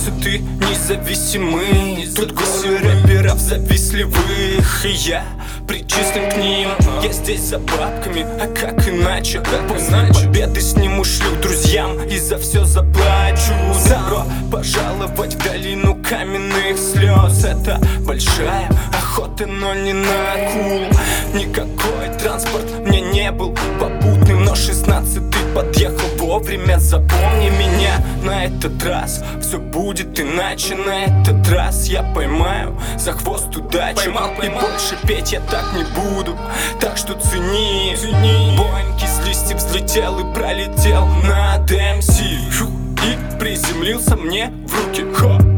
улице ты независимый. Тут горы рэперов завистливых, и я причислен к ним. Я здесь за бабками, а как иначе? После победы сниму шлюх друзьям и за все заплачу. Добро пожаловать в долину каменных слез. Это большая охота, но не на акул. Никакой транспорт мне не был попутным, но 16-й подъехал вовремя. Запомни меня на этот раз, все будет иначе. На этот раз я поймаю за хвост удачу. И больше петь я так не буду, так что цени. Боинг из листьев взлетел и пролетел над МС и приземлился мне в руки.